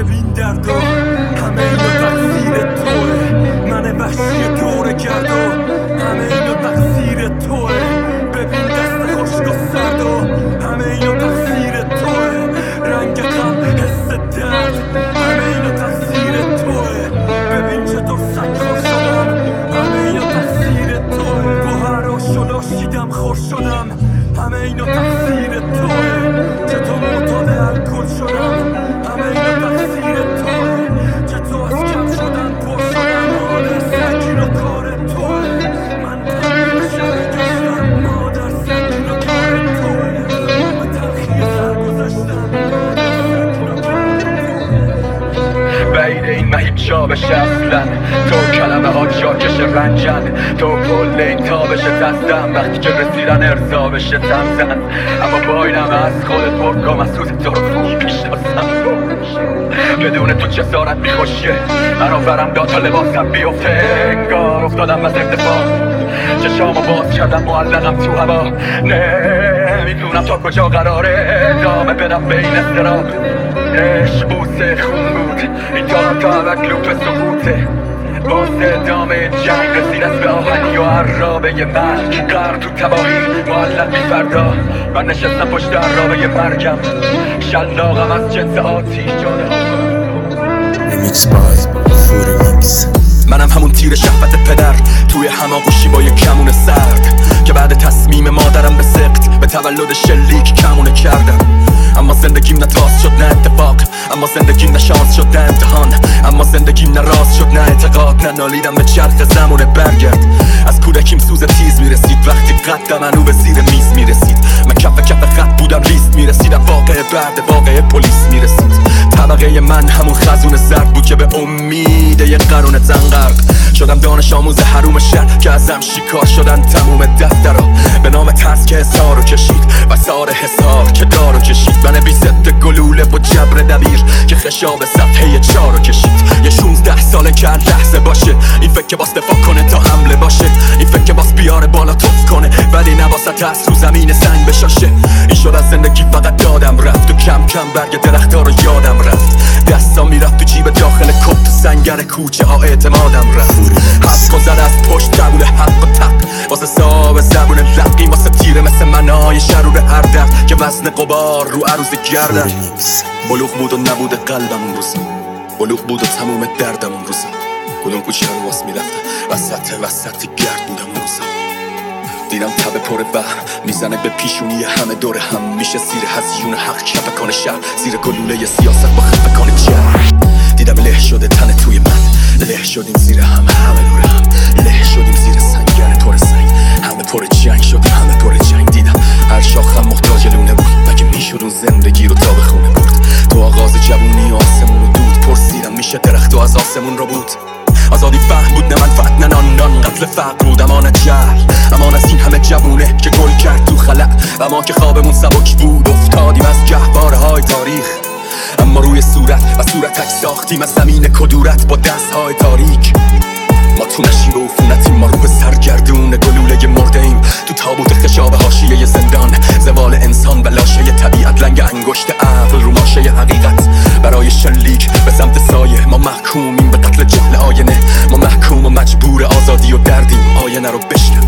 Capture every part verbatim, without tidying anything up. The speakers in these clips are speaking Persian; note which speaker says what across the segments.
Speaker 1: ببین دردا همه اینا تقصیر توه، من وحشی دوره گردا همه اینا تقصیر توه، ببین دست خشک و سردا همه اینا تقصیر توه، رنگ غم حس درد همه اینا تقصیر توه، ببین چطور سنگخور شدم همه اینا تقصیر توه، گوهر و شلاشیدم خور شدم همه اینا تقصیر توه، چطور معتاد الکل شدم همه اینا تقصیر توه، چطور از کم شدن پر شدم حال سنگین و کار توه، من تنبیل شهر گشتم مادر سنگین و کار توه، به تلخی سر گذشتم مادر سنگین و کار توه.
Speaker 2: بعید این من هیچ جا بشه اصلا، تو کلمه ها جا کشه رنجن، تو کل این تا بشه دستم وقتی که رسیدن ارضا بشه تمزن، اما باینم از خودت برکام از سوز تو رو خوب میشناسم، بدون تو جسارت میخوشیه من آورم داد تا لباسم بیفته، انگار افتادم از ارتفاع چشامو باز کردم معلقم تو هوا، نمیدونم تا کجا قراره ادامه بدم به این اضطراب، عشق بوسه خون بود این تا توکل به سقوطه، واسه ادامه جنگ رسید از به آهنی و عرابه مرگ، غرق تو تباهی معلق بی فردا، من نشستم پشت عرابه مرگم، شلاقم از جنس آتیش جاده ها.
Speaker 3: Remix by فورینیکس.
Speaker 4: منم همون تیر شهوت پدر توی هماغوشی با یک کمون سرد که بعد تصمیم مادرم به سقط به تولد شلیک کمونه کردم، اما زندگیم نه تاس شد نه اتفاق، اما زندگیم نه شانس شد نه امتحان، اما زندگیم نه راست شد نه اعتقاد، نه نالیدم به چرخ زمونه برگرد، از کودکیم سوز تیز میرسید وقتی قد منو به زیر میز میرسید، من کف کف خط بودم لیست میرسیدم، واقع بعد واقع پلیس میرسید، طبقه من همون خزون زرد بود که به امید یه قرون تنقرق شدم دانش آموز حروم شهر که ازم شکار شدن تموم دفترها به نام ترس که حسار رو کشید و سار حسار که دارو کشید، من بی ضد گلوله با جبر دبیر که خشاب صفحه چارو کشید، یه شونزده ساله که هر لحظه باشه این فکر که باس دفاع کنه تا حمله باشه، این فکر که باس بیاره بالا توف کنه ولی نباست از رو زمین سنگ بشاشه، این شد از زندگی فقط دادم رفت و کم کم برگ درختا رو یادم رفت، دستا میرفت تو جیب داخل کپ تو سنگر کوچه ها اعتمادم رفت، حق و زد از پشت قبول حق و تق واسه صاحب زبون لقی واسه تیره مثل منای شرور هر درد که وزن قبار رو عروض گردن، بلوغ بود و نبود قلبم اون روزا، بلوغ بود و تموم دردم اون روزا، کدوم کوچه رو واس میرفتم وسط وسطی گرد بودم اون روزا، دیدم تب پر وهم میزنه به پیشونی همه دور هم، میشه زیر هزیون حق کف کنه شهر زیر گلوله سیاست با خفه کنه جهر، دیدم له شده تن توی من، له شدیم زیر هم همه دور هم، له شدیم زیر سنگر پر سنگ، همه پر جنگ شدیم همه پر جنگ، دیدم هر شاخم محتاج لونه بود مگه میشد اون زندگی رو تا به خونه برد، تو آغاز جوونی آسمون رو دود پرسیدم میشه درخت و از آسمون رو بود، آزادی فهم بود نه منفعت نه نان نان، قتل فقر بود امانت جهل، امان از این همه جوونه که گل کرد تو خلق و ما که خوابمون سبک بود افتادیم از گهواره های تاریخ، اما روی صورت و صورتک ساختیم از زمین کدورت با دست های تاریک، ما تو نشیب و عفونتیم، ما رو به سرگردون گلوله مرده ایم تو تابوت خشاب حاشیه زندان، زوال انسان و لاشه طبیعت، لنگ انگشت عقل رو ماشه حقیقت، برای شلیک به سمت سایه ما محکومیم به قتل جهل آینه، ما محکوم و مجبور آزادی و دردیم آینه رو بشنو،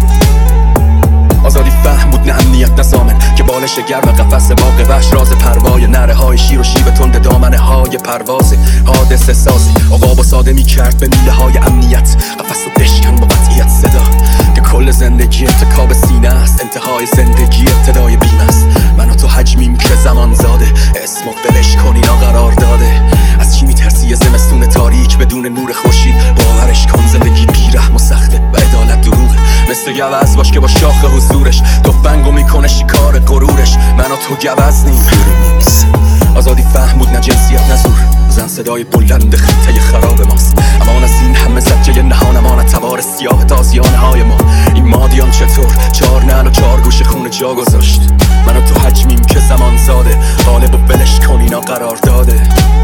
Speaker 4: آزادی فهم بود نه امنیت نه زامن که بالش گرم قفس باغ وحش، راز پروای نره های شیر و شیب تند دامنه های پرواز حادثه سازی، عقاب و ساده می کرد به میله های امنیت، قفس و بشکن با قطعیت صدا که کل زندگی انتکاب سینه است، انتهای زندگی ابتدای بیم است، من و تو حجمیم که زمان زاده اسم و بلش کنی قرار داده، از چی میترسی یه زمستون تاریک بدون نور خورشید، باورش کن زندگی بیرحم و سخته و عدالت دروغه، مثل گوز باش که با شاخ حضورش تفنگو میکنه شکار غرورش، من و تو گوزنیم، آزادی فهم بود نه جنسیت نه زور، زن صدای بلند خطه خراب ماست، امان از این همه زجه نهان، امان تبار سیاه تازیانه های ما، این مادیان چطور چار نعل و چار گوش خون جا گذاشت، من و تو حجمیم که زمان زاده غالب و ولش کن اینا قرار داده،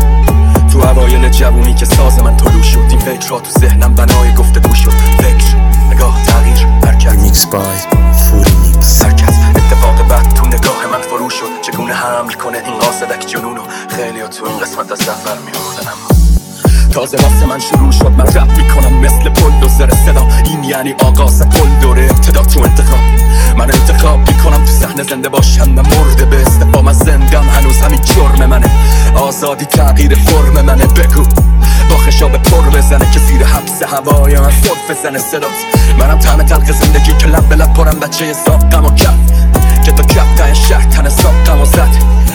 Speaker 4: تو اوایل جوونی که ساز من طلوع شد این فکر را تو ذهنم بنای گفتگو شد، فکر نگاه تغییر حرکت،
Speaker 3: Remix by فورینیکس.
Speaker 4: حرکت اتفاق بعد تو نگاه من فروش شد چگونه حمل کنه این قاصدک جنونو. خیلی ها تو این قسمت از سفر میاختن اما تازه واسه من شروع شد. من رپ میکنم مثل بلدوزر صدا، این یعنی آغاز کل دوره ابتدا تو انتخاب. من انتخاب میکنم تو صحنه زنده باشم نه مرده به استفا. من زندم هنوز همین جرم منه، آزادی تغییر فرم منه. بگو با خشاب پر بزنه که زیر حبس هوای من صرف بزنه صدات. منم طعم تلخ زندگی که لب به لب پرم بچه ساقم و کف که تا کف تای شهر تن ساقم و زد.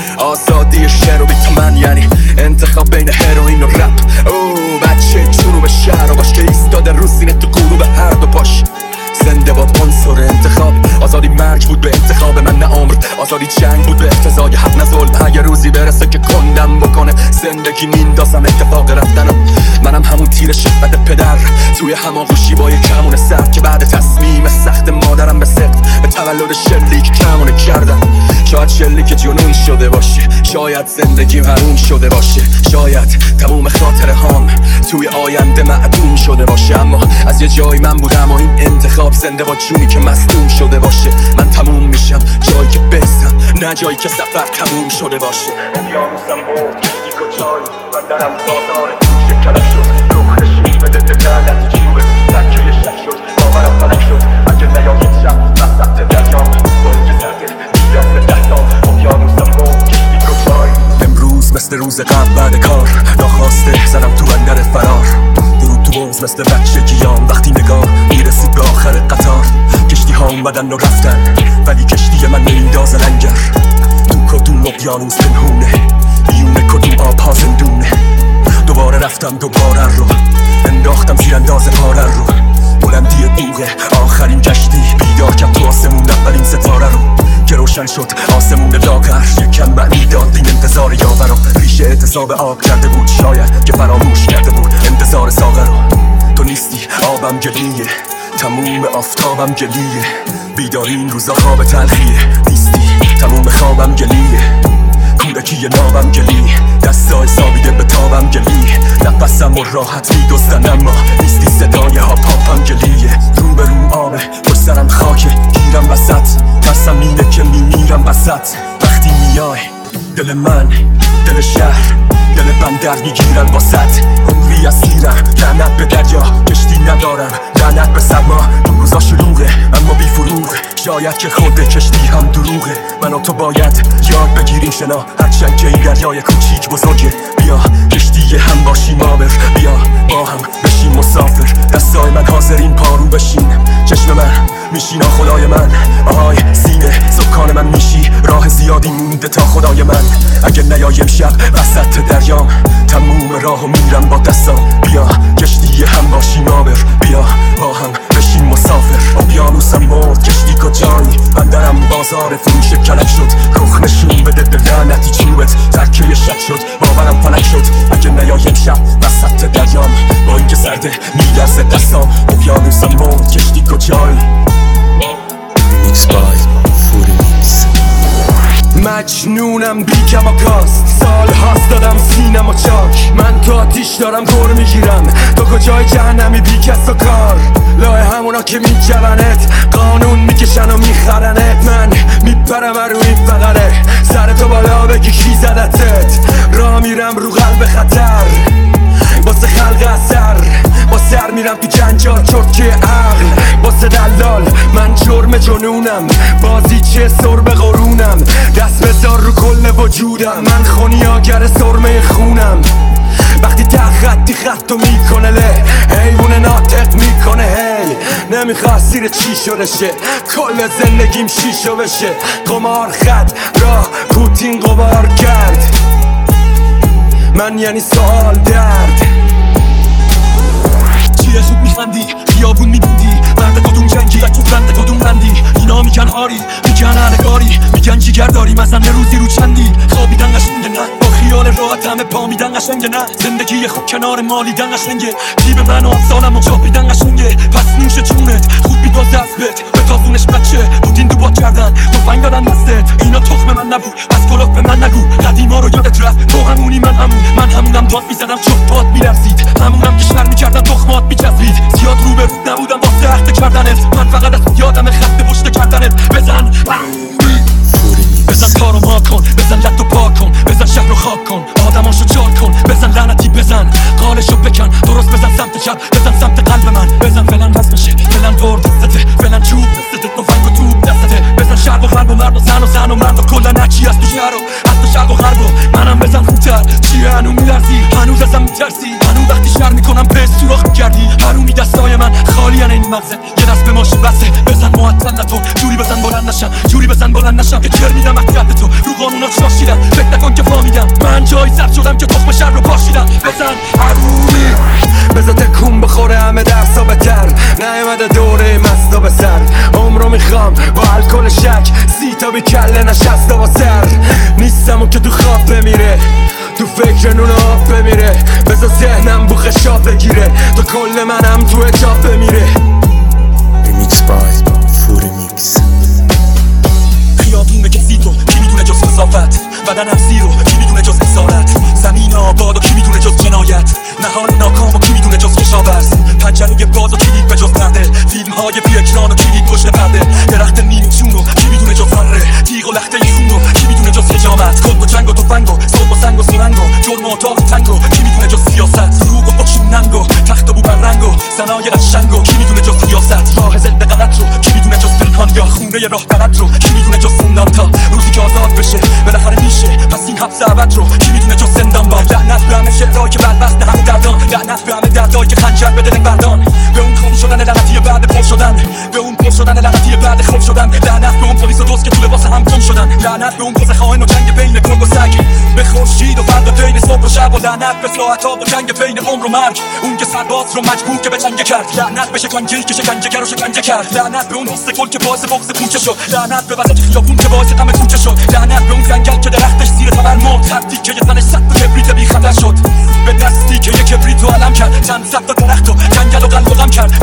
Speaker 4: آزادی شعر و بیت من یعنی انتخاب بین هروئین و رپ. او بچه جنوب شهر و باش که ایستاده رو سینه تو غروب هر دو پاش. زنده باد عنصر انتخاب. آزادی مرگ بود به انتخاب من نه عمر، آزادی جنگ بود به اقتضای حق نه ظلم. اگه روزی برسه که کندم بکنه زندگی میندازم اتفاق رفتنم. منم همون تیر شفت پدر توی هماغوشی با یک کمون سخت که بعد تصمیم سخت مادرم به سخت به تولد شلیک کمونه کردم. شاید شلیک جنون شده باشه، شاید زندگی حروم شده باشه، شاید تموم خاطره هام توی آینده معدوم شده باشه. اما از یه جایی من بودم و این انتخاب زنده با جونی که مصدوم شده باشه. من تموم میشم جایی که بستم نه جایی که سفر تموم شده باشه. اقیانوسم برد کشتی کجایی من درم بازار توش کلک شد. روح نشین بده دلت جیوه تکیه شک شد باورم فلک شد. اگه نیایید شب وسط دریام گل زرده بیاد دهتا. اقیانوسم برد کشتی کجایی. امروز مثل روز قبل بعد کار ناخواسته زدم تو بندر فرار. درود تو بغز مثل بچه گیام وقتی نگاه میرسید به آخر قطار. کشتی ها اومدن و رفتن ولی کشتی من نمیندازه لنگر. تو کدوم اقیانوس پنهونه میونه کدوم آب ها زندونه. دوباره رفتم دوباره رو انداختم زیر اندازه پاره رو. بلندی بوغه آخرین کشتی بیدار کرد تو آسمون اولین ستاره رو که روشن شد آسمون لاغر. یکم معنی داد این انتظار یاورم. ریشه اعتصاب آب کرده بود شاید که فراموش کرده بود انتظار ساغر رو. تو نیستی آبم گلیه تموم آفتابم گلیه. بیداری این روزا خواب تلخیه. نیستی تموم خوابم گلیه. کودکی نابم گلی دستا حسابیده به تابم گلی. نفسم و راحت میدوستن اما نیستی صدای ها پاپم گلیه. رو به رو آبه پشت سرم خاکه گیرم وسط ترسم اینه که میمیرم وسط. وقتی میای دل من دل شهر دل بندر میگیرن واسط. عمری اسیرم لعنت به دریا کشتی ندارم لعنت به سرما. اون روزا شلوغه اما بی فروغه شاید که خود کشتی هم دروغه. من و تو باید یاد بگیریم شنا هرچند که این دریای کوچیک بزرگه. بیا کشتی هم باشیم آبر بیا با هم بشیم مسافر. دستای من حاضرین پارو بشین چشم من میشینا خدای من. آهای سینه سکان من میشی راه زیادی مونده تا خدای من. اگه نیایم شب وسط دریام تموم راهو میرم با دستام. بیا کشتی هم باشیم آبر بیا با هم بشیم مسافر. اقیانوسم مرد کشتی کجایی بندرم بازار فروش کلک شد. رخ نشون بده به لعنتی چوبت ترکیه شک شد باورم فلک شد. اگه نیایم شب وسط دریام با اینکه سرده میلرزه دستام. اقیانوسم مرد کشتی کجایی.
Speaker 3: Remix by فوریمیکس.
Speaker 1: مجنونم بی کماکاست سال هاست دادم سینم و چاک. من تو آتیش دارم گور میگیرم تو کجای جهنمی بی کس و کار. لای همونا که میجونت قانون میکشن و میخرنت. من میپرم رو این فقره سر تو بالا بگی کی زدتت. راه میرم رو قلب خطر واسه خلق اثر. با سر میرم تو جنجال چرتکه عقل واسه دلال. من جرم جنونم بازی چه سر به قرونم. دست بذار رو کل وجودم من خونیاگر سرمه خونم. وقتی تخطی خطو میکنه له حیوون ناطق میکنه هی. نمیخواست زیر چی شده شه کل زندگیم شیشو بشه. قمار خط راه پوتین قمار کرد من یعنی سوال درد.
Speaker 4: چیه زود میخندی خیابون میبودی مرد کدوم جنگی و تو بند کدوم بندی. اینا میگن آری میگن علگاری میگن جیگر داری مثلا روزی رو چندی. خوابیدن قشنگه نه با خیال راحت همه پا میدن قشنگه نه. زندگی خوب کنار مالیدن قشنگه. جیب من و افسانم و چاپیدن قشنگه. پس نوش جونت خوب میدازه از بت به تافونش بچه بودین دو باد کردن تفنگ دادن دستت. اینا تخم من نبود پس کلاف به من نگو. قدیما رو یادت رفت تو همونی من همون. من همونم داد میزدم چوب پات میلرزید همونم که شر میکردم تخمات میچسبید. زیاد رو به رو نبودم با سخت کردنت. من فقط از یادم خط پشت کردنت. بزن بزن تارو ما خاک کن، آدماشو جار کن، بزن لعنتی بزن، قالشو بکن، درست بزن سمت چپ، بزن سمت قلب من، بزن فلان رسم بشه، فلان دور دستته، فلان چوب دستته، تفنگ و توپ دستته، بزن شرق و غرب و مرد و زن و زن و مرد و کلا نچی از تو شهر و حتی شرق و غرب و منم بزن خوبتر، چیه هنو میلرزی، هنوز ازم میترسی، هنوز وقتی شر میکنم به سوراخ میگردی، هنوزی دستای من خالیان این مغزه، یه دست به ماشین بسه، بزن معطل نتون، جوری بزن بلند نشم، جوری بزن بلند نشم که چر میدم وقت تو، رو قانونات شاشیدم، فکر نکن که فهمیدم، من جایی سبز شدم که تخم شر رو پاشیدم، بزن حرومی،
Speaker 1: بزن تکون بخوره همه درسا بتر، نیومده دوره مستا به سر، عمرو میخوام با الکل شک، سی تا بی کله نشسته با سر، نیستم اون که تو خواب بمیره، تو فکر نون آب بمیره، بزن ذهنم بو خشاب بگیره، تو کل منم تو اجاب بمیره.
Speaker 3: Remix by Fury Mix.
Speaker 4: خیابون به کسی تو کی میدونه جز کثافت، بدنم زیرو کی میدونه جز اسارت، زمین آباد و کی میدونه جز جنایت، نهال ناکام و کی میدونه جز کشاورز، پنجره باز و کی دید به جز پرده، فیلم های بی اکران و کی دید پشت پرده، درخت نیمه چون و کی میدونه جز ذره، تیغ و لخته خون و کی میدونه جز حجامت، کل و جنگ و تفنگ و صبح و سنگ و سرنگ و جرم و اتاق تنگ و کی میدونه جز سیاست، فروغ و بخشوننگ و تخت و بومرنگ و صنایع قشنگ و کی میدونه جز سیاست، راه ضد غلط رو کی میدونه جز پنهان یا خونه راه بلد رو کی میدونه جز زندان، تا روزی که آزاد بشه بالاخره میشه، پس این حبس ابد رو کی میدونه جز زندان با، لعنت به همه شعرهایی که بدبخت همه دردان، لعنت به همه دردایی که خنجر به دل بردان، به اون خون شدن لعنتی بعد پر شدن، به اون پر شدن لعنتی بعد خوب شدن، لعنت به اون پلیس و دوست که تو لباس هم گم شدن، لعنت به اون کوزه خائن و جنگ بین گرگ و سگ، به خورشید و فردا بین صبح و شب، و لعنت به ساعت‌ها و جنگ بین عمر و مرگ، اون که سرباز رو مجبور که به جنگ کرد، لعنت به شکنجه‌ای که شکنجه‌گر رو شکنجه کرد، لعنت به اون حس گل که باعث بغض پوچه شد، لعنت به وسط خیابون که باعث غم کوچه شد، لعنت به اون جنگل که درختش زیر تبر مرد، خطی که یه زنش صد تا کبریت بی خطر شد، به دستی که یه کبریت رو علم کرد، چند صد تا درخت و جنگل و قلب و غم کرد.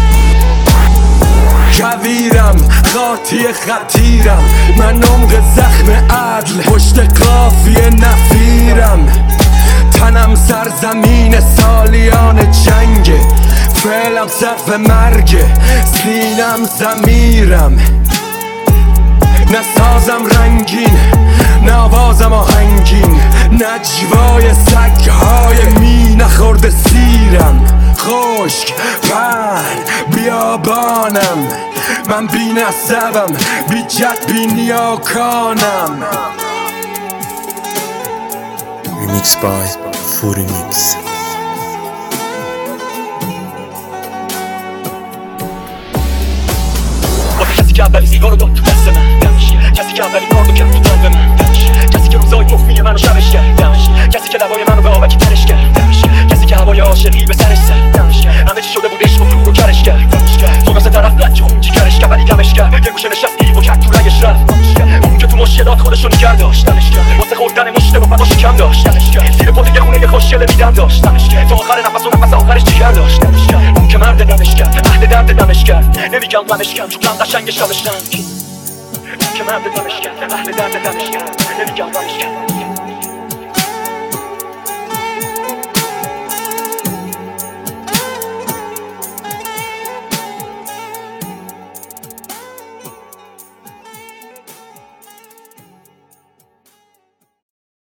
Speaker 1: کویرم خاطی خطیرم، من عمق زخم عدل پشت قافیه نفیرم، تنم سرزمین سالیان جنگه، فعلم صرف مرگه، سینم زمیرم، نه سازم رنگین نه آوازم آهنگین، نجوای سگهای می نخورده سیرم، خشک پهن بیابانم، من بی نسبم بی جد بی نیاکانم.
Speaker 3: Remix by Fury Mix.
Speaker 4: کسی که اولین سیگارو داد تو دست من دمش، کسی که اولین کارو کرد تو قلب من دمش، کسی که روزای مفمی منو شبش کرد دمش، کسی که لبای منو به آبکی ترش کرد دمش، کسی که هوای عاشقی به سرش زد دمش، همه چی شده بود عشق و فرو رو کرش کرد دمش، تو مثل طرف لج اون چی کرش کرد ولی دمش کرد، یه گوشه نشستی و کرد تو رگش رفت دمش، اون که تو مشکلات خودشو نگه داشت دمش، واسه خوردن مشته و فداش کم داشت دمش، زیر پات یه خونه خوشگل دیدم داشت دمش، تا آخر نفس و نفس آخرش جگر داشت دمش، اون که مرد دمش کرد عهد درد دمش کرد، نمیگم غمش کرد چون قشنگ شبش که مرد دمش کرد، اهل درد دمش کرد، نمیگم غمش کرد.